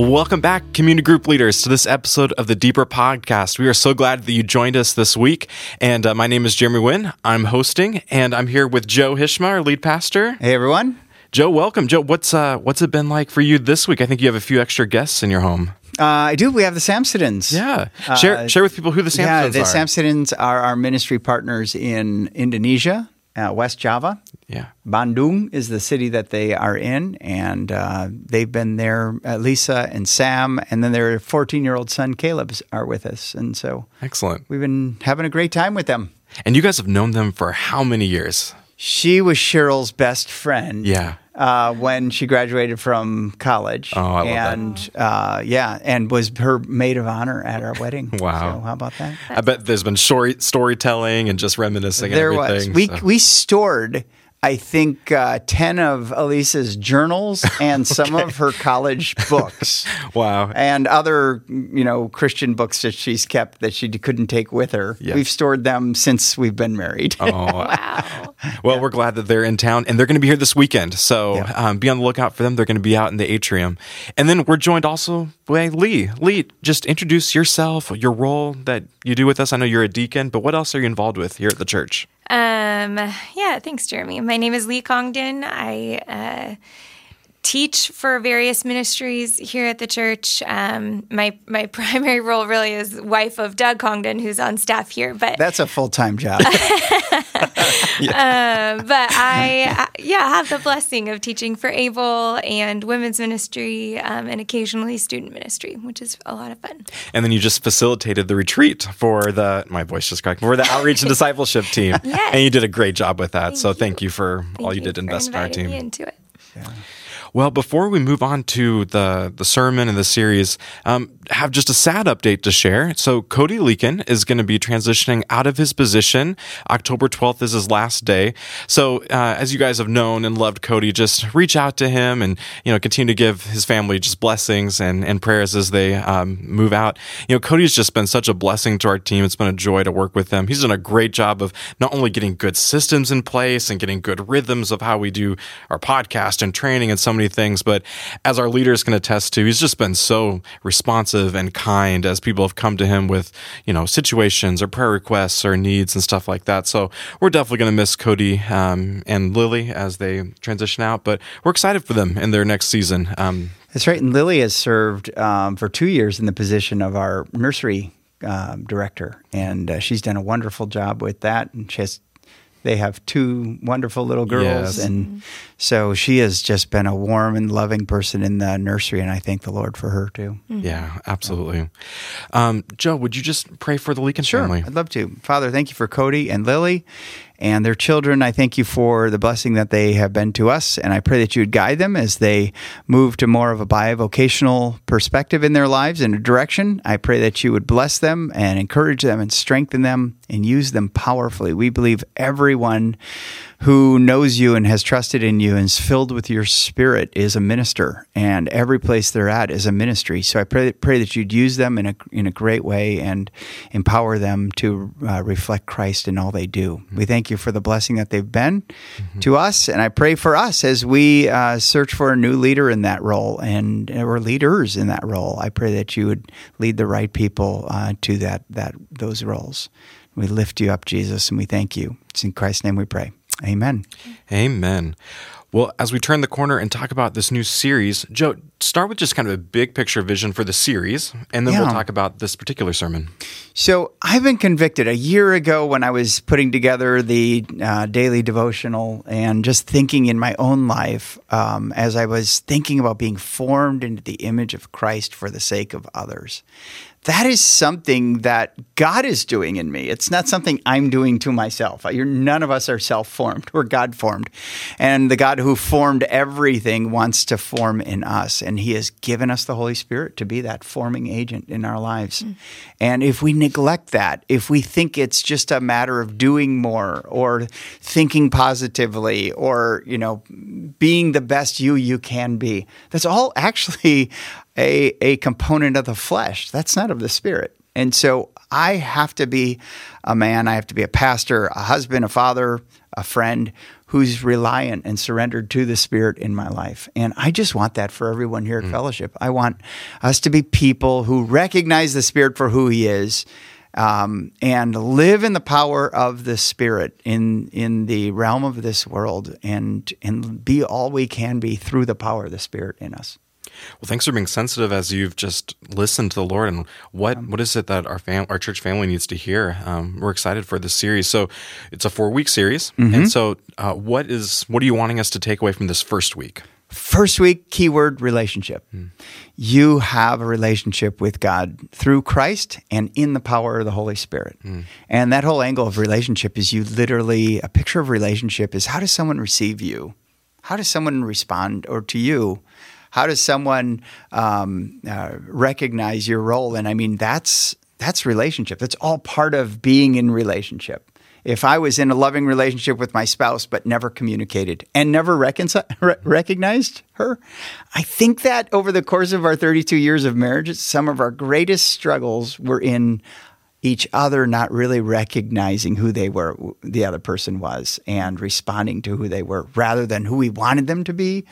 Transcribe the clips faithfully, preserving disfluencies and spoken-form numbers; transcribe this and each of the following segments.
Well, welcome back, community group leaders, to this episode of the Deeper Podcast. We are so glad that you joined us this week. And uh, my name is Jeremy Wynn. I'm hosting, and I'm here with Joe Hishma, our lead pastor. Hey, everyone. Joe, welcome. Joe, what's uh, what's it been like for you this week? I think you have a few extra guests in your home. Uh, I do. We have the Samsonins. Yeah. Share Uh, share with people who the Samsonins yeah, the are. Samsonins are our ministry partners in Indonesia, uh, West Java. Yeah. Bandung is the city that they are in, and uh, they've been there. Uh, Lisa and Sam, and then their fourteen-year-old son Caleb are with us, and so Excellent. we've been having a great time with them. And you guys have known them for how many years? She was Cheryl's best friend. Yeah. Uh, when she graduated from college. Oh, I love that. and, uh, yeah, and was her maid of honor at our wedding. Wow. So how about that? I bet there's been story storytelling and just reminiscing There and was. everything. We so. we stored, I think, uh, ten of Elisa's journals and some of her college books. Wow. And other, you know, Christian books that she's kept that she couldn't take with her. Yeah. We've stored them since we've been married. Oh, Wow. well, we're glad that they're in town, and they're going to be here this weekend. So Yeah. um, be on the lookout for them. They're going to be out in the atrium. And then we're joined also by Lee. Lee, just introduce yourself, your role that you do with us. I know you're a deacon, but what else are you involved with here at the church? Um, yeah, thanks, Jeremy. My name is Lee Congdon. I uh, teach for various ministries here at the church. Um, my my primary role really is wife of Doug Congdon, who's on staff here. But That's a full-time job. uh, but I, uh, yeah, have the blessing of teaching for Able and women's ministry um, and occasionally student ministry, which is a lot of fun. And then you just facilitated the retreat for the, my voice just cracked, for the outreach and discipleship team. Yes. And you did a great job with that. Thank so you. thank you for Thank all you, did to for invest in our inviting team. me into it. Well, before we move on to the, the sermon and the series, um, have just a sad update to share. So Cody Leakin is going to be transitioning out of his position. October twelfth is his last day. So uh, as you guys have known and loved Cody, just reach out to him and, you know, continue to give his family just blessings and, and prayers as they um, move out. You know, Cody's just been such a blessing to our team. It's been a joy to work with him. He's done a great job of not only getting good systems in place and getting good rhythms of how we do our podcast and training and so many things, but as our leaders can attest to, he's just been so responsive and kind as people have come to him with, you know, situations or prayer requests or needs and stuff like that. So we're definitely going to miss Cody um, and Lily as they transition out, but we're excited for them in their next season. Um, That's right. And Lily has served um, for two years in the position of our nursery um, director, and uh, she's done a wonderful job with that. And she has, they have two wonderful little girls, Yes. and so she has just been a warm and loving person in the nursery, and I thank the Lord for her too. yeah, absolutely. Um, Joe, would you just pray for the Leakin Sure, family? I'd love to. Father, thank you for Cody and Lily and their children. I thank you for the blessing that they have been to us, and I pray that you would guide them as they move to more of a bivocational perspective in their lives and a direction. I pray that you would bless them and encourage them and strengthen them and use them powerfully. We believe everyone who knows you and has trusted in you and is filled with your spirit is a minister, and every place they're at is a ministry. So I pray, pray that you'd use them in a in a great way and empower them to uh, reflect Christ in all they do. Mm-hmm. We thank you for the blessing that they've been mm-hmm. to us, and I pray for us as we uh, search for a new leader in that role and or leaders in that role. I pray that you would lead the right people uh, to that that those roles. We lift you up, Jesus, and we thank you. It's in Christ's name we pray. Amen. Amen. Well, as we turn the corner and talk about this new series, Joe, start with just kind of a big picture vision for the series, and then Yeah. we'll talk about this particular sermon. So I've been convicted a year ago when I was putting together the uh, daily devotional and just thinking in my own life um, as I was thinking about being formed into the image of Christ for the sake of others. That is something that God is doing in me. It's not something I'm doing to myself. You're, none of us are self-formed. We're God-formed. And the God who formed everything wants to form in us. And he has given us the Holy Spirit to be that forming agent in our lives. Mm. And if we neglect that, if we think it's just a matter of doing more or thinking positively or, you know, being the best you you can be, that's all actually a, a component of the flesh. That's not of the Spirit. And so I have to be a man, I have to be a pastor, a husband, a father, a friend who's reliant and surrendered to the Spirit in my life. And I just want that for everyone here at mm. Fellowship. I want us to be people who recognize the Spirit for who He is, um, and live in the power of the Spirit in in the realm of this world, and and be all we can be through the power of the Spirit in us. Well, thanks for being sensitive as you've just listened to the Lord. And what, what is it that our fam- our church family needs to hear? Um, we're excited for this series. So it's a four-week series. Mm-hmm. And so uh, what is what are you wanting us to take away from this first week? First week, keyword relationship. Mm. You have a relationship with God through Christ and in the power of the Holy Spirit. Mm. And that whole angle of relationship is you literally, a picture of relationship is how does someone receive you? How does someone respond or to you? How does someone um, uh, recognize your role? And I mean, that's that's relationship. That's all part of being in relationship. If I was in a loving relationship with my spouse but never communicated and never reconcil- re- recognized her, I think that over the course of our thirty-two years of marriage, some of our greatest struggles were in each other not really recognizing who they were, the other person was, and responding to who they were rather than who we wanted them to be,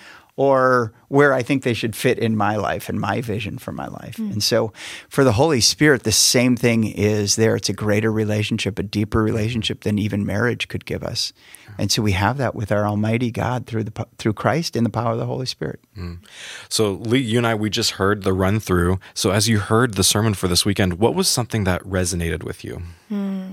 or where I think they should fit in my life and my vision for my life. Mm. And so for the Holy Spirit, the same thing is there. It's a greater relationship, a deeper relationship than even marriage could give us. Yeah. And so we have that with our Almighty God through the through Christ in the power of the Holy Spirit. Mm. So Lee, you and I, we just heard the run through. So as you heard the sermon for this weekend, what was something that resonated with you? Mm.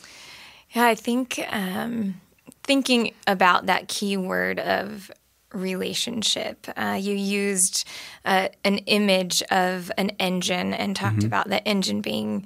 Yeah, I think um, thinking about that key word of relationship. Uh, you used uh, an image of an engine and talked mm-hmm. about the engine being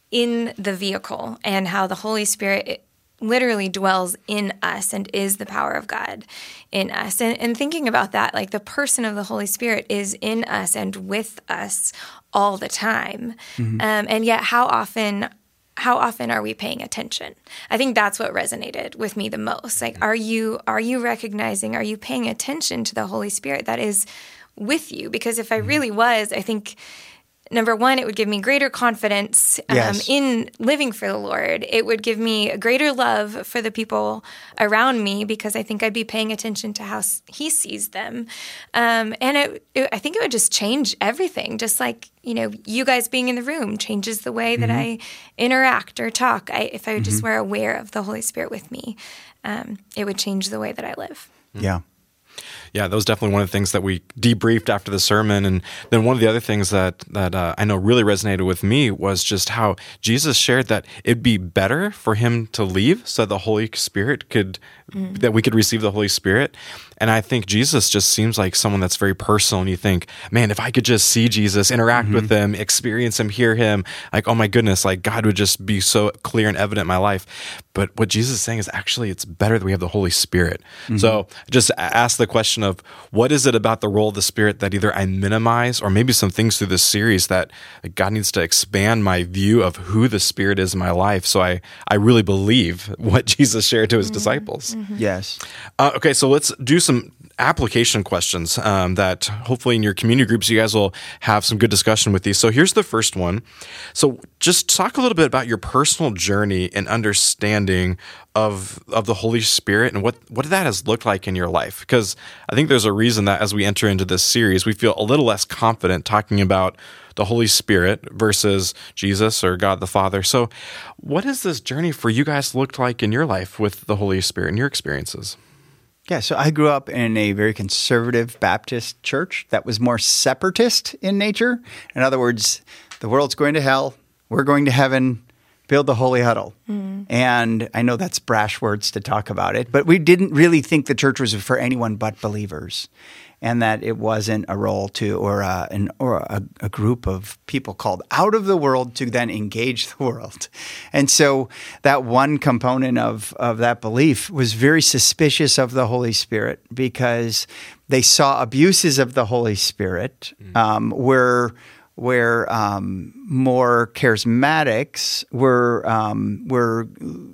in the vehicle and how the Holy Spirit literally dwells in us and is the power of God in us. And, and thinking about that, like the person of the Holy Spirit is in us and with us all the time. Mm-hmm. Um, and yet how often How often are we paying attention? I think that's what resonated with me the most. Like, are you are you recognizing, are you paying attention to the Holy Spirit that is with you? Because if I really was, I think, number one, it would give me greater confidence um, yes. in living for the Lord. It would give me a greater love for the people around me because I think I'd be paying attention to how He sees them. Um, and it, it, I think it would just change everything, just like, you know, you guys being in the room changes the way that mm-hmm. I interact or talk. I, if I just mm-hmm. were aware of the Holy Spirit with me, um, it would change the way that I live. Yeah. Yeah, that was definitely one of the things that we debriefed after the sermon. And then one of the other things that that uh, I know really resonated with me was just how Jesus shared that it'd be better for Him to leave so the Holy Spirit could, mm. that we could receive the Holy Spirit. And I think Jesus just seems like someone that's very personal. And you think, man, if I could just see Jesus, interact mm-hmm. with Him, experience Him, hear Him, like, oh my goodness, like God would just be so clear and evident in my life. But what Jesus is saying is actually it's better that we have the Holy Spirit. Mm-hmm. So just ask the question of what is it about the role of the Spirit that either I minimize or maybe some things through this series that like, God needs to expand my view of who the Spirit is in my life. So I, I really believe what Jesus shared to His mm-hmm. disciples. Mm-hmm. Yes. Uh, okay, so let's do some application questions um, that hopefully in your community groups you guys will have some good discussion with these. So here's the first one. So just talk a little bit about your personal journey and understanding of of the Holy Spirit and what, what that has looked like in your life. Because I think there's a reason that as we enter into this series, we feel a little less confident talking about the Holy Spirit versus Jesus or God the Father. So what has this journey for you guys looked like in your life with the Holy Spirit and your experiences? Yeah, so I grew up in a very conservative Baptist church that was more separatist in nature. In other words, the world's going to hell, we're going to heaven, build the holy huddle. Mm. And I know that's brash words to talk about it, but we didn't really think the church was for anyone but believers, and that it wasn't a role to or a, an or a, a group of people called out of the world to then engage the world. And so that one component of, of that belief was very suspicious of the Holy Spirit because they saw abuses of the Holy Spirit mm. um, where where um, more charismatics were um, were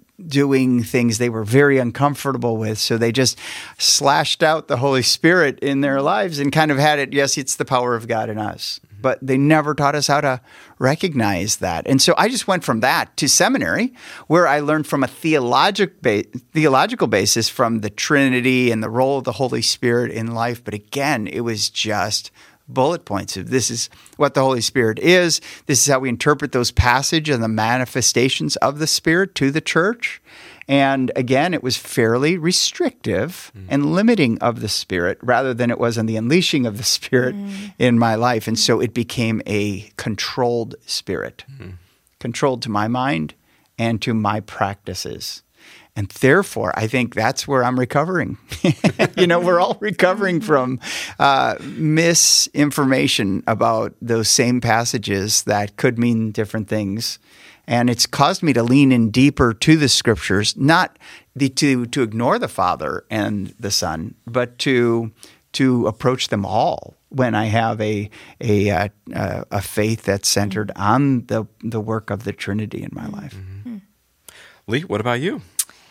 doing things they were very uncomfortable with. So they just slashed out the Holy Spirit in their lives and kind of had it, yes, it's the power of God in us. but they never taught us how to recognize that. And so I just went from that to seminary, where I learned from a theologic ba- theological basis from the Trinity and the role of the Holy Spirit in life. But again, it was just bullet points of this is what the Holy Spirit is. This is how we interpret those passages and the manifestations of the Spirit to the church. And again, it was fairly restrictive mm. and limiting of the Spirit rather than it was on the unleashing of the Spirit mm. in my life. And so it became a controlled spirit, mm. controlled to my mind and to my practices. And therefore, I think that's where I'm recovering. You know, we're all recovering from uh, misinformation about those same passages that could mean different things. And it's caused me to lean in deeper to the Scriptures, not the, to to ignore the Father and the Son, but to to approach them all when I have a a a, a faith that's centered on the the work of the Trinity in my life. Mm-hmm. Lee, what about you?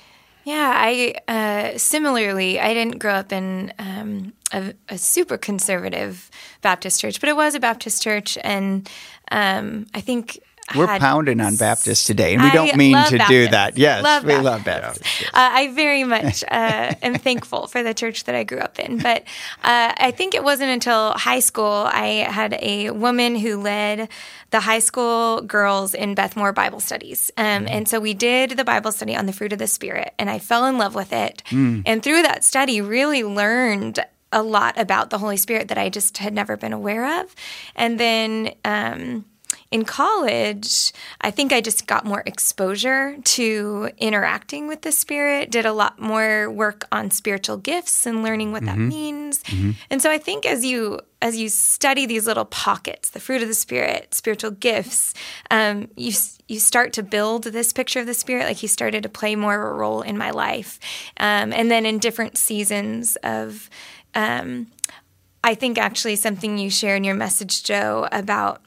Yeah, I uh, similarly, I didn't grow up in um, a, a super conservative Baptist church, but it was a Baptist church, and um, I think we're had, pounding on Baptists today, and we don't I mean love to Baptists. do that. Yes, love we Baptists. love Baptists. Yes. Uh, I very much uh, am thankful for the church that I grew up in. But uh, I think it wasn't until high school I had a woman who led the high school girls in Bethmore Bible studies. Um, mm. And so we did the Bible study on the fruit of the Spirit, and I fell in love with it. Mm. And through that study, really learned a lot about the Holy Spirit that I just had never been aware of. And then um, in college, I think I just got more exposure to interacting with the Spirit, did a lot more work on spiritual gifts and learning what mm-hmm. that means. Mm-hmm. And so I think as you as you study these little pockets, the fruit of the Spirit, spiritual gifts, um, you you start to build this picture of the Spirit. Like He started to play more of a role in my life. Um, and then in different seasons of, um, I think actually something you share in your message, Joe, about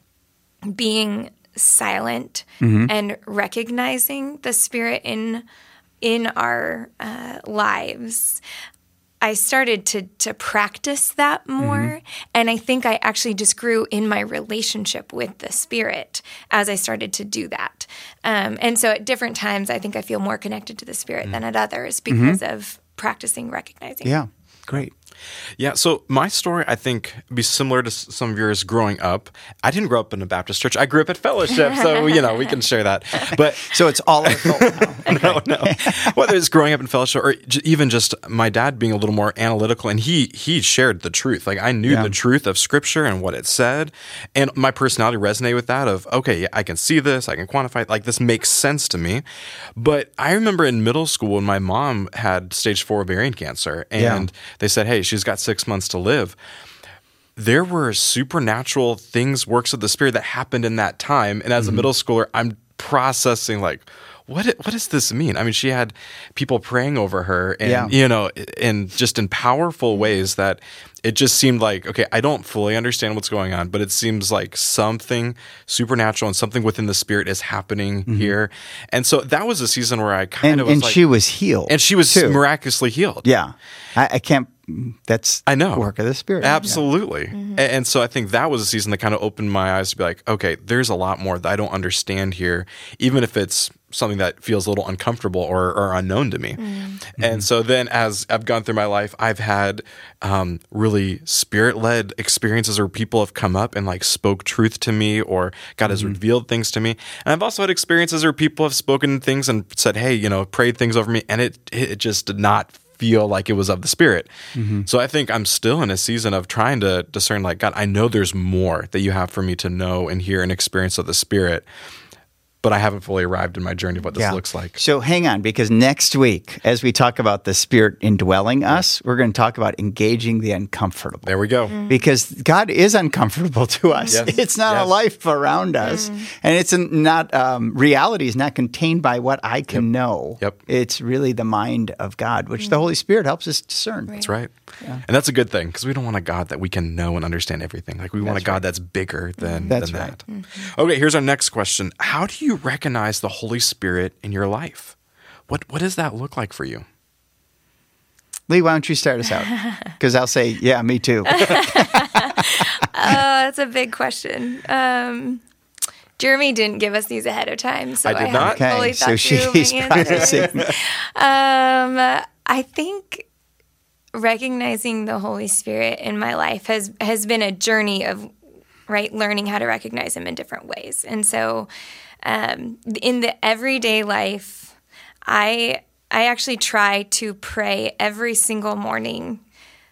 being silent mm-hmm. and recognizing the Spirit in in our uh, lives. I started to to practice that more, mm-hmm. and I think I actually just grew in my relationship with the Spirit as I started to do that. Um, and so at different times, I think I feel more connected to the Spirit mm-hmm. than at others because mm-hmm. of practicing recognizing. Yeah, great. Yeah, so my story, I think, would be similar to some of yours growing up. I didn't grow up in a Baptist church. I grew up at Fellowship, so, you know, we can share that. But so it's all our fault now. no, no. Whether it's growing up in Fellowship or even just my dad being a little more analytical, and he he shared the truth. Like, I knew yeah. the truth of Scripture and what it said, and my personality resonated with that of, okay, yeah, I can see this, I can quantify it, like, this makes sense to me. But I remember in middle school when my mom had stage four ovarian cancer, and yeah. they said, hey, she's got six months to live. There were supernatural things, works of the Spirit that happened in that time. And as mm-hmm. a middle schooler, I'm processing like, what what does this mean? I mean, she had people praying over her and, yeah. you know, and just in powerful ways that it just seemed like, okay, I don't fully understand what's going on, but it seems like something supernatural and something within the Spirit is happening mm-hmm. here. And so that was a season where I kind and, of was and like... And she was healed. And she was too. miraculously healed. Yeah. I, I can't... That's I know. work of the Spirit. Absolutely. Yeah. Mm-hmm. And, and so I think that was a season that kind of opened my eyes to be like, okay, there's a lot more that I don't understand here, even if it's something that feels a little uncomfortable or, or unknown to me. Mm-hmm. And so then as I've gone through my life, I've had um, really Spirit-led experiences where people have come up and like spoke truth to me, or God mm-hmm. has revealed things to me. And I've also had experiences where people have spoken things and said, hey, you know, prayed things over me, and it it just did not feel like it was of the Spirit. Mm-hmm. So I think I'm still in a season of trying to discern, like, God, I know there's more that you have for me to know and hear and experience of the Spirit, but I haven't fully arrived in my journey of what this yeah. looks like. So hang on, because next week, as we talk about the Spirit indwelling us, we're going to talk about engaging the uncomfortable. There we go. Mm-hmm. Because God is uncomfortable to us. Yes. It's not yes. a life around us. Mm-hmm. And it's not, um, reality is not contained by what I can yep. know. Yep. It's really the mind of God, which mm-hmm. the Holy Spirit helps us discern. Right. That's right. Yeah. And that's a good thing, because we don't want a God that we can know and understand everything. Like, we want that's a God right. that's bigger than, that's than right. that. Mm-hmm. Okay, here's our next question. How do you recognize the Holy Spirit in your life? What what does that look like for you? Lee, why don't you start us out? Because I'll say, yeah, me too. uh, that's a big question. Um, Jeremy didn't give us these ahead of time, so I did I not. haven't fully Okay, thought so through she's my answer. practicing. Um, I think recognizing the Holy Spirit in my life has has been a journey of right learning how to recognize Him in different ways, and so um, in the everyday life, I I actually try to pray every single morning.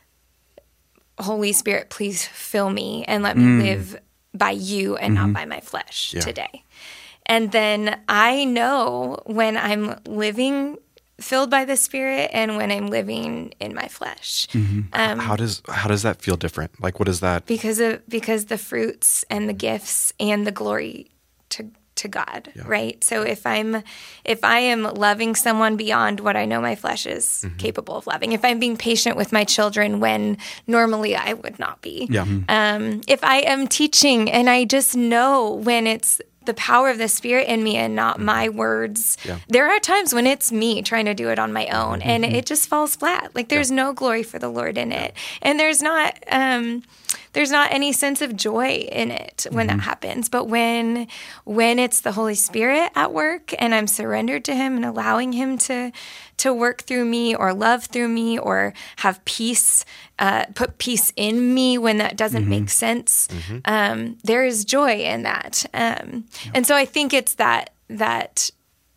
Holy Spirit, please fill me and let me Mm. live by you and Mm-hmm. not by my flesh Yeah. today. And then I know when I'm living filled by the Spirit and when I'm living in my flesh. Mm-hmm. Um, How does how does that feel different? Like, what is that? because of because the fruits and the gifts and the glory to to God, Yeah. right? So if I'm if I am loving someone beyond what I know my flesh is Mm-hmm. capable of loving, if I'm being patient with my children when normally I would not be, Yeah. um, if I am teaching and I just know when it's the power of the Spirit in me and not my words. Yeah. There are times when it's me trying to do it on my own and it just falls flat. Like there's no glory for the Lord in it. And there's not um there's not any sense of joy in it when that happens. But when when it's the Holy Spirit at work and I'm surrendered to Him and allowing Him to to work through me or love through me or have peace, uh, put peace in me when that doesn't make sense, um, there is joy in that. Um, and so I think it's that that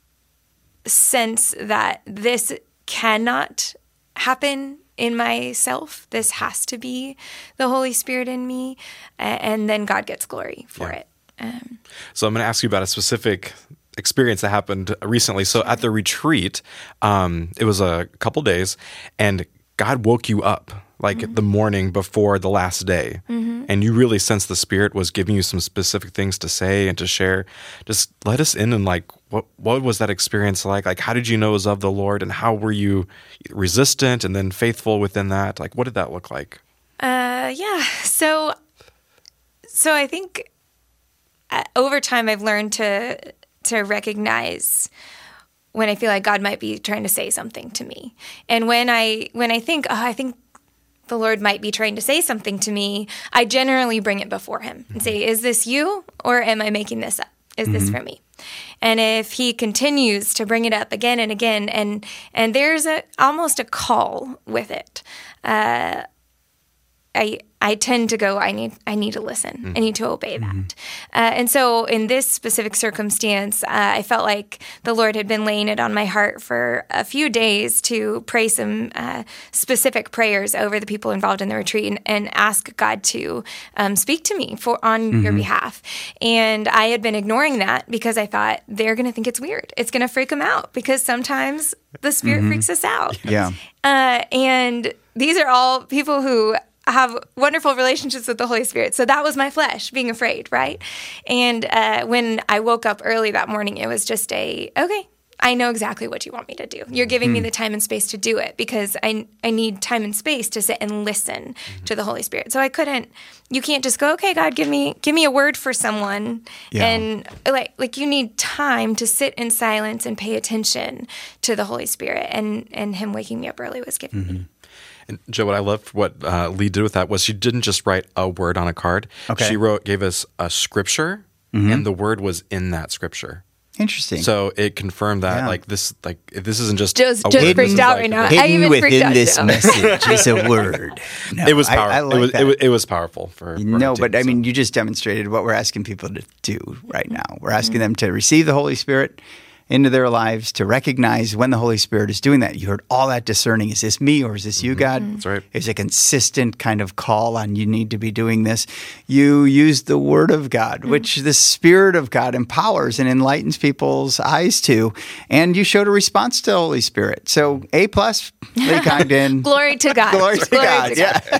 sense that this cannot happen in myself. This has to be the Holy Spirit in me, a- and then God gets glory for Yeah. it. Um, So I'm going to ask you about a specific experience that happened recently. So at the retreat, um, it was a couple days, and God woke you up like Mm-hmm. the morning before the last day, and you really sensed the Spirit was giving you some specific things to say and to share. Just let us in and like what what was that experience like? Like how did you know it was of the Lord, and how were you resistant and then faithful within that? Like what did that look like? Uh, yeah. So, so I think uh, over time I've learned to to recognize when I feel like God might be trying to say something to me, and when I when I think, oh, I think the Lord might be trying to say something to me, I generally bring it before Him and say, "Is this you, or am I making this up? Is this for me?" And if He continues to bring it up again and again, and and there's a almost a call with it. Uh, I I tend to go, I need I need to listen. I need to obey that. Uh, and so in this specific circumstance, uh, I felt like the Lord had been laying it on my heart for a few days to pray some uh, specific prayers over the people involved in the retreat and, and ask God to um, speak to me for on your behalf. And I had been ignoring that because I thought they're going to think it's weird. It's going to freak them out because sometimes the Spirit freaks us out. Yeah. Uh, and these are all people who have wonderful relationships with the Holy Spirit. So that was my flesh being afraid, right? And uh, when I woke up early that morning, it was just a, okay, I know exactly what you want me to do. You're giving me the time and space to do it because I I need time and space to sit and listen to the Holy Spirit. So I couldn't, you can't just go, okay, God, give me give me a word for someone. Yeah. And like like you need time to sit in silence and pay attention to the Holy Spirit. And, and Him waking me up early was giving me. And Joe, what I loved what uh, Lee did with that was she didn't just write a word on a card. Okay. She wrote, gave us a scripture, and the word was in that scripture. Interesting. So it confirmed that Yeah. like this, like this isn't just Joe's a just word, this freaked is out like right the- now. I Hidden even freaked within out, this Joe. message is a word. No, It was I- powerful. I like it was that. it was it was powerful for, for No, her too, but I so. mean, you just demonstrated what we're asking people to do right now. We're asking them to receive the Holy Spirit into their lives, to recognize when the Holy Spirit is doing that. You heard all that discerning. Is this me or is this you, God? That's right. It's a consistent kind of call on you need to be doing this. You used the Word of God, which the Spirit of God empowers and enlightens people's eyes to. And you showed a response to the Holy Spirit. So A plus, Lee Congdon. Glory to God. Glory to God. Yeah.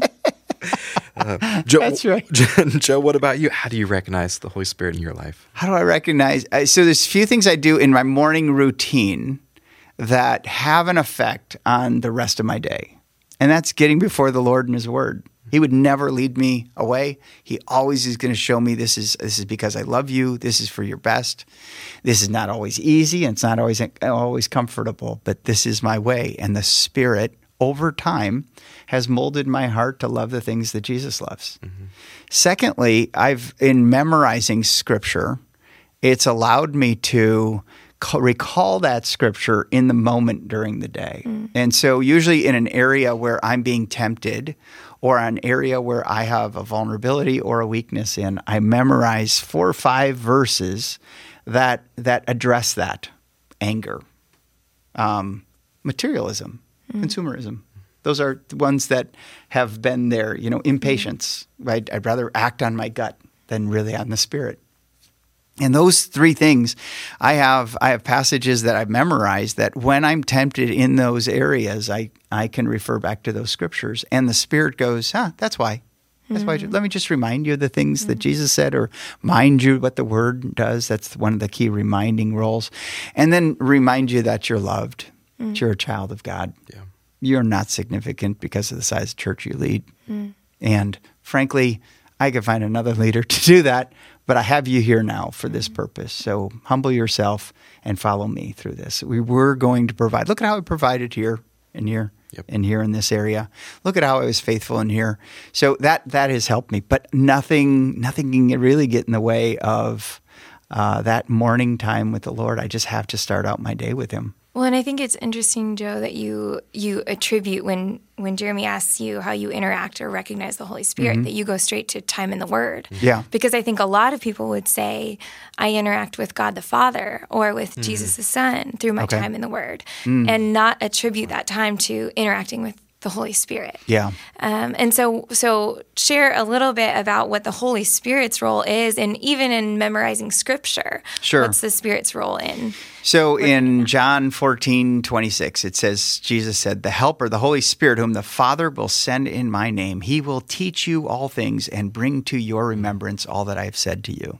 Joe, That's right. Joe, what about you? How do you recognize the Holy Spirit in your life? How do I recognize? uh, So there's a few things I do in my morning routine that have an effect on the rest of my day. And that's getting before the Lord and His Word. He would never lead me away. He always is going to show me this is this is because I love you. This is for your best. This is not always easy and it's not always always comfortable, but this is my way. And the Spirit over time has molded my heart to love the things that Jesus loves. Mm-hmm. Secondly, I've in memorizing Scripture, it's allowed me to recall that Scripture in the moment during the day. Mm. And so usually in an area where I'm being tempted or an area where I have a vulnerability or a weakness in, I memorize four or five verses that that address that. Anger, um, materialism, mm. consumerism. Those are the ones that have been there, you know, impatience, mm. right? I'd rather act on my gut than really on the Spirit. And those three things, I have I have passages that I've memorized that when I'm tempted in those areas, I, I can refer back to those scriptures. And the Spirit goes, huh, that's why. That's mm-hmm. why. Let me just remind you of the things mm-hmm. that Jesus said, or mind you what the Word does. That's one of the key reminding roles. And then remind you that you're loved. Mm-hmm. That you're a child of God. Yeah. You're not significant because of the size of church you lead. Mm-hmm. And frankly, I could find another leader to do that. But I have you here now for this purpose. So humble yourself and follow me through this. We were going to provide. Look at how I provided here and here yep. and here in this area. Look at how I was faithful in here. So that that has helped me. But nothing, nothing can really get in the way of uh, that morning time with the Lord. I just have to start out my day with Him. Well, and I think it's interesting, Joe, that you you attribute when, when Jeremy asks you how you interact or recognize the Holy Spirit, mm-hmm. that you go straight to time in the Word. Yeah. Because I think a lot of people would say, I interact with God the Father or with mm-hmm. Jesus the Son through my okay. time in the Word, mm. and not attribute that time to interacting with the Holy Spirit. Yeah. Um, and so so share a little bit about what the Holy Spirit's role is, and even in memorizing Scripture. Sure. What's the Spirit's role in? So in John fourteen twenty-six, it says, Jesus said, the Helper, the Holy Spirit, whom the Father will send in my name, He will teach you all things and bring to your remembrance all that I have said to you.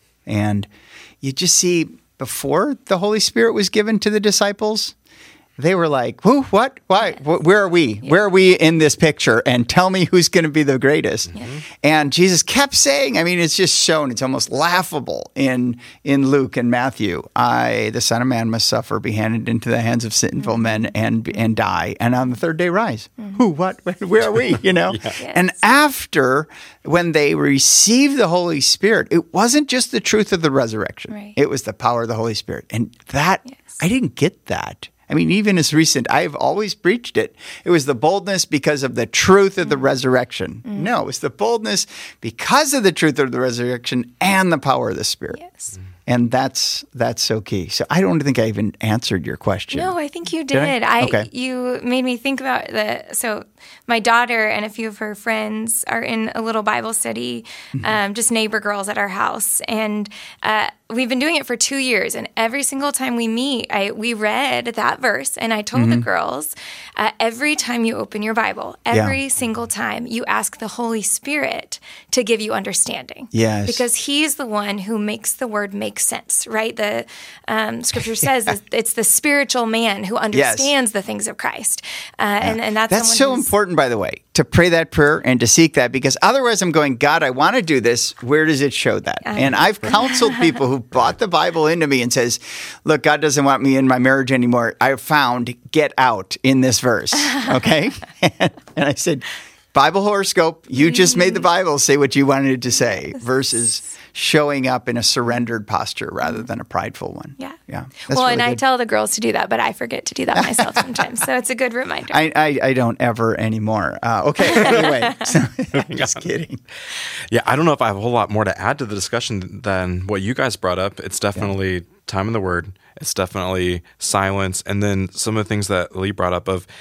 And you just see, before the Holy Spirit was given to the disciples, they were like, who, what, why, yes. where are we? Yeah. Where are we in this picture? And tell me who's going to be the greatest. Mm-hmm. And Jesus kept saying, I mean, it's just shown, it's almost laughable in in Luke and Matthew. I, the Son of Man, must suffer, be handed into the hands of sinful mm-hmm. men and and die, and on the third day rise. Mm-hmm. Who, what, where are we, you know? yeah. yes. And after, when they received the Holy Spirit, it wasn't just the truth of the resurrection. Right. It was the power of the Holy Spirit. And that, yes. I didn't get that. I mean, even as recent, I've always preached it. It was the boldness because of the truth of the resurrection. Mm. No, it was the boldness because of the truth of the resurrection and the power of the Spirit. Yes. And that's that's so key. So I don't think I even answered your question. No, I think you did. did I? I okay. You made me think about the. So my daughter and a few of her friends are in a little Bible study, mm-hmm. um, just neighbor girls at our house, and uh, we've been doing it for two years. And every single time we meet, I we read that verse, and I told mm-hmm. the girls, uh, every time you open your Bible, every yeah. single time you ask the Holy Spirit to give you understanding. Yes, because He's the one who makes the Word make sense, right? The um, Scripture says yeah. it's the spiritual man who understands yes. the things of Christ, uh, yeah. and and that's that's so important, by the way, to pray that prayer and to seek that, because otherwise I'm going, God, I want to do this. Where does it show that? Uh, and I've counseled people who brought the Bible into me and says, look, God doesn't want me in my marriage anymore. I found get out in this verse, okay? and, and I said, Bible horoscope, you just made the Bible say what you wanted it to say, versus showing up in a surrendered posture rather than a prideful one. Yeah. Yeah. Well, really and I good. tell the girls to do that, but I forget to do that myself sometimes. So it's a good reminder. I I, I don't ever anymore. Uh, okay. Anyway, so, just kidding. Yeah, I don't know if I have a whole lot more to add to the discussion than what you guys brought up. It's definitely yeah. time in the Word. It's definitely silence. And then some of the things that Lee brought up of,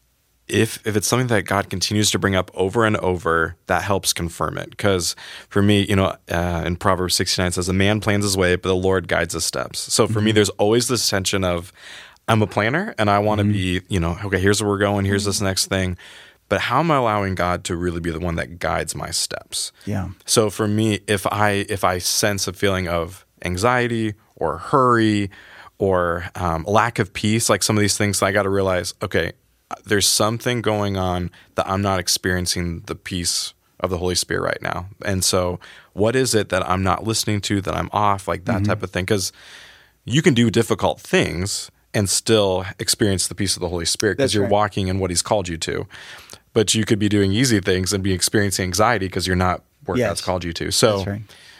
If if it's something that God continues to bring up over and over, that helps confirm it. Because for me, you know, uh, in Proverbs sixty-nine it says, a man plans his way, but the Lord guides his steps. So for mm-hmm. me, there's always this tension of, I'm a planner and I want to mm-hmm. be, you know, okay, here's where we're going, here's this next thing. But how am I allowing God to really be the one that guides my steps? Yeah. So for me, if I if I sense a feeling of anxiety or hurry or um, lack of peace, like some of these things, I got to realize, okay, there's something going on that I'm not experiencing the peace of the Holy Spirit right now. And so what is it that I'm not listening to, that I'm off, like that mm-hmm. type of thing? Because you can do difficult things and still experience the peace of the Holy Spirit because That's you're right. walking in what He's called you to. But you could be doing easy things and be experiencing anxiety because you're not where Yes. God's called you to. So That's right.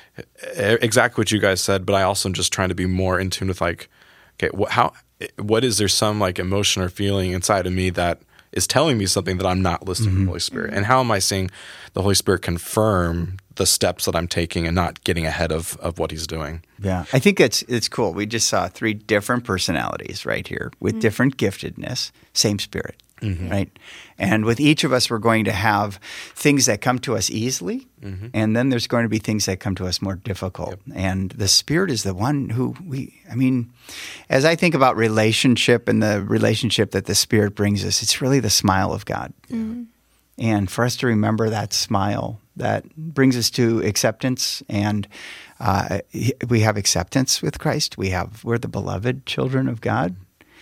e- exactly what you guys said, but I also am just trying to be more in tune with like, okay, what, how, what is there some like emotion or feeling inside of me that is telling me something that I'm not listening Mm-hmm. to the Holy Spirit? And how am I seeing the Holy Spirit confirm the steps that I'm taking and not getting ahead of, of what He's doing? Yeah, I think it's it's cool. We just saw three different personalities right here with different giftedness, same Spirit, right? And with each of us, we're going to have things that come to us easily, and then there's going to be things that come to us more difficult. And the Spirit is the one who we, I mean, as I think about relationship and the relationship that the Spirit brings us, it's really the smile of God. And for us to remember that smile, that brings us to acceptance, and uh, we have acceptance with Christ. We have we're the beloved children of God,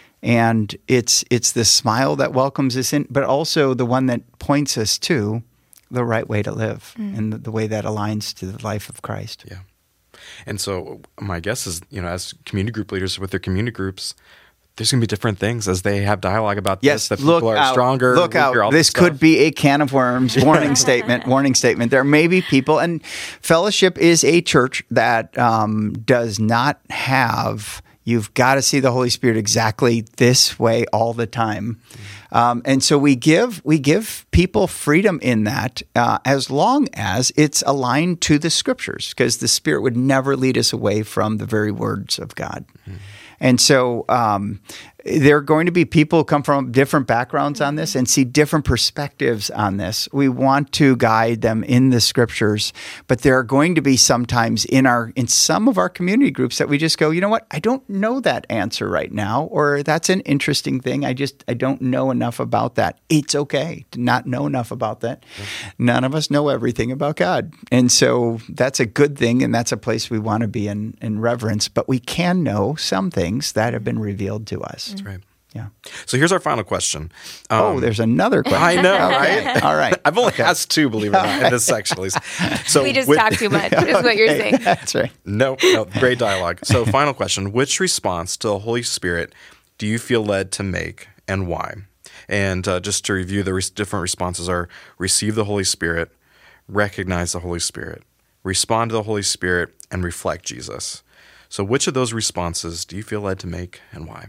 and it's it's the smile that welcomes us in, but also the one that points us to the right way to live and the, the way that aligns to the life of Christ. Yeah. And so my guess is, you know, as community group leaders with their community groups, there's going to be different things as they have dialogue about Yes, this, that look people are out, stronger. Look weaker, all out. This stuff. could be a can of worms. Warning statement. Warning statement. There may be people, and Fellowship is a church that um, does not have, you've got to see the Holy Spirit exactly this way all the time. Um, and so we give we give people freedom in that uh, as long as it's aligned to the Scriptures, because the Spirit would never lead us away from the very words of God. Mm-hmm. And so um, there are going to be people who come from different backgrounds on this and see different perspectives on this. We want to guide them in the Scriptures, but there are going to be sometimes in our in some of our community groups that we just go, you know what, I don't know that answer right now, or that's an interesting thing. I just I don't know enough about that. It's okay to not know enough about that. Mm-hmm. None of us know everything about God, and so that's a good thing, and that's a place we want to be in, in reverence. But we can know some things that have been revealed to us. That's right. Yeah. So here's our final question. Um, Oh, there's another question. I know, Okay. right? All right. I've only Okay. asked two, believe it or not, in this section at least. So we just with- talk too much, is what you're Okay, saying. That's right. No, no, great dialogue. So final question. Which response to the Holy Spirit do you feel led to make and why? And uh, just to review, the re- different responses are receive the Holy Spirit, recognize the Holy Spirit, respond to the Holy Spirit, and reflect Jesus. So which of those responses do you feel led to make and why?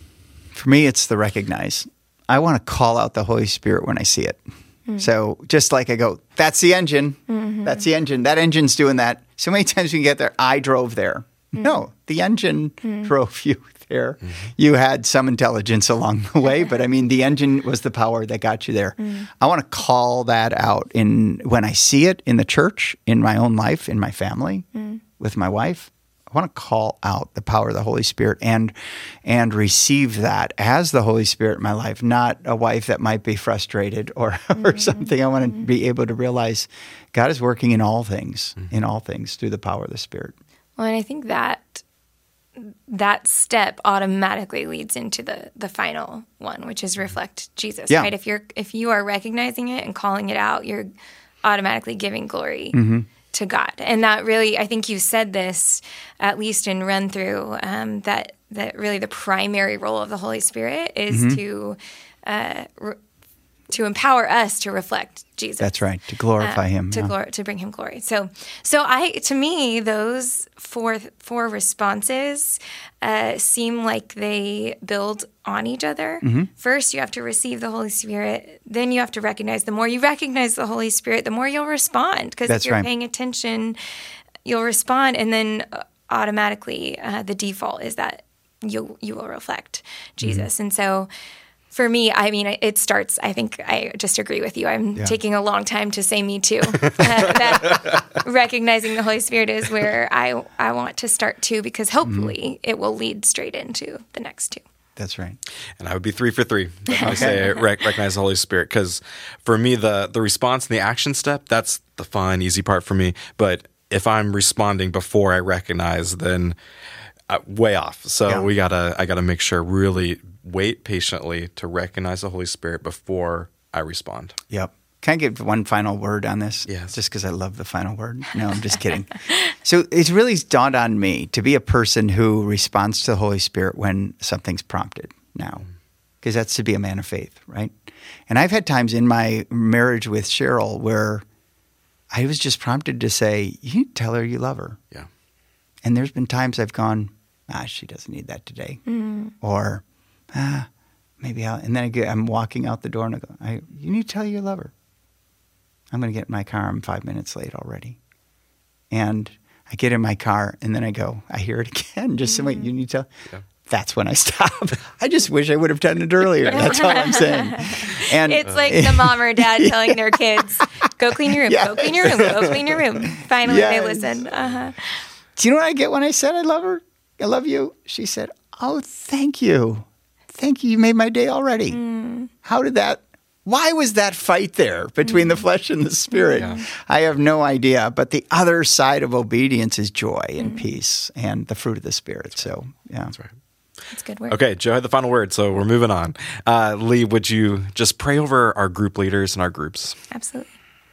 For me, it's the recognize. I want to call out the Holy Spirit when I see it. Mm-hmm. So just like I go, that's the engine. Mm-hmm. That's the engine. That engine's doing that. So many times we can get there, I drove there. Mm-hmm. No, the engine mm-hmm. drove you there. Mm-hmm. You had some intelligence along the way, but I mean, the engine was the power that got you there. Mm-hmm. I want to call that out in when I see it in the church, in my own life, in my family, mm-hmm. with my wife. I want to call out the power of the Holy Spirit and and receive that as the Holy Spirit in my life, not a wife that might be frustrated or, mm-hmm. or something. I want to be able to realize God is working in all things, mm-hmm. in all things through the power of the Spirit. Well, and I think that that step automatically leads into the the final one, which is reflect Jesus. Yeah. Right? If you're if you are recognizing it and calling it out, you're automatically giving glory Mm-hmm. to God. And that really, I think you said this, at least in run through, um, that that really the primary role of the Holy Spirit is Mm-hmm. to uh, re- to empower us to reflect Jesus. That's right, to glorify um, Him. to yeah. glor- to bring Him glory. So, so I to me those four four responses uh, seem like they build on each other. Mm-hmm. First, you have to receive the Holy Spirit. Then you have to recognize. The more you recognize the Holy Spirit, the more you'll respond. Because if you're right. paying attention, you'll respond, and then automatically uh, the default is that you you will reflect Jesus. Mm-hmm. And so. For me, I mean, it starts, I think I just agree with you. I'm yeah. taking a long time to say me too. uh, that recognizing the Holy Spirit is where I I want to start too, because hopefully mm-hmm. it will lead straight into the next two. That's right. And I would be three for three if I say rec- recognize the Holy Spirit. Because for me, the, the response and the action step, that's the fun, easy part for me. But if I'm responding before I recognize, then uh, way off. So yeah. we gotta, I gotta make sure really wait patiently to recognize the Holy Spirit before I respond. Yep. Can I give one final word on this? Yes. Just because I love the final word. No, I'm just kidding. So it's really dawned on me to be a person who responds to the Holy Spirit when something's prompted now, because that's to be a man of faith, right? And I've had times in my marriage with Cheryl where I was just prompted to say, you need to tell her you love her. Yeah. And there's been times I've gone, ah, she doesn't need that today. Mm. Or, ah, maybe I'll, and then I get, I'm walking out the door and I go, I, you need to tell her you love her. I'm going to get in my car. I'm five minutes late already. And I get in my car and then I go, I hear it again. Just mm-hmm. wait, you need to. Yeah. That's when I stop. I just wish I would have done it earlier. That's all I'm saying. And it's like the mom or dad telling their kids, go clean your room, yes. go clean your room, go clean your room. Finally, yes. they listen. Uh-huh. Do you know what I get when I said I love her? I love you. She said, oh, thank you. Thank you. You made my day already. Mm. How did that? Why was that fight there between mm. the flesh and the spirit? Yeah. I have no idea. But the other side of obedience is joy and mm. peace and the fruit of the Spirit. So, yeah. That's right. That's good work. Okay, Joe had the final word, so we're moving on. Uh, Lee, would you just pray over our group leaders and our groups? Absolutely.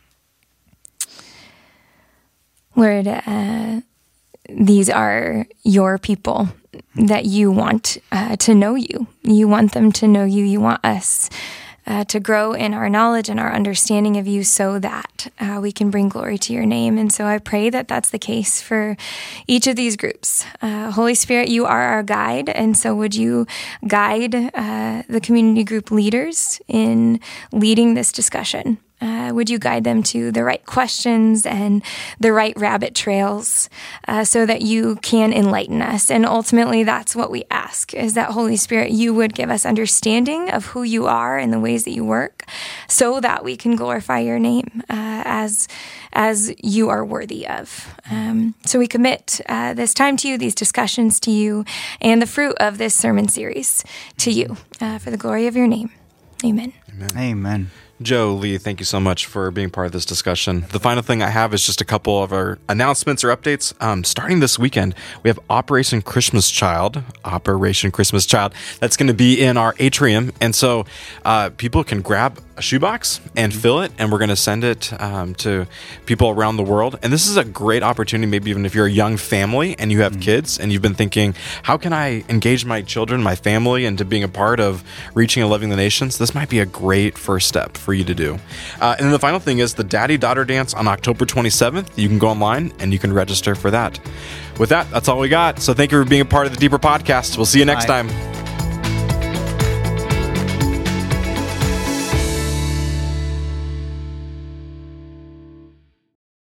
Lord, uh, these are your people that you want uh, to know you. You want them to know you. You want us Uh, to grow in our knowledge and our understanding of you so that uh, we can bring glory to your name. And so I pray that that's the case for each of these groups. Uh, Holy Spirit, you are our guide. And so would you guide uh, the community group leaders in leading this discussion? Uh, would you guide them to the right questions and the right rabbit trails uh, so that you can enlighten us? And ultimately, that's what we ask, is that Holy Spirit, you would give us understanding of who you are and the ways that you work so that we can glorify your name uh, as as you are worthy of. Um, so we commit uh, this time to you, these discussions to you, and the fruit of this sermon series to you uh, for the glory of your name. Amen. Amen. Amen. Joe, Lee, thank you so much for being part of this discussion. The final thing I have is just a couple of our announcements or updates. Um, starting this weekend, we have Operation Christmas Child, Operation Christmas Child, that's going to be in our atrium. And so uh, people can grab a shoebox and fill it, and we're going to send it um, to people around the world. And this is a great opportunity, maybe even if you're a young family and you have mm-hmm. kids and you've been thinking, how can I engage my children, my family, into being a part of reaching and loving the nations? This might be a great first step for you to do. Uh, and then the final thing is the Daddy-Daughter Dance on October twenty-seventh. You can go online and you can register for that. With that, that's all we got. So thank you for being a part of the Deeper Podcast. We'll see you next Bye. time.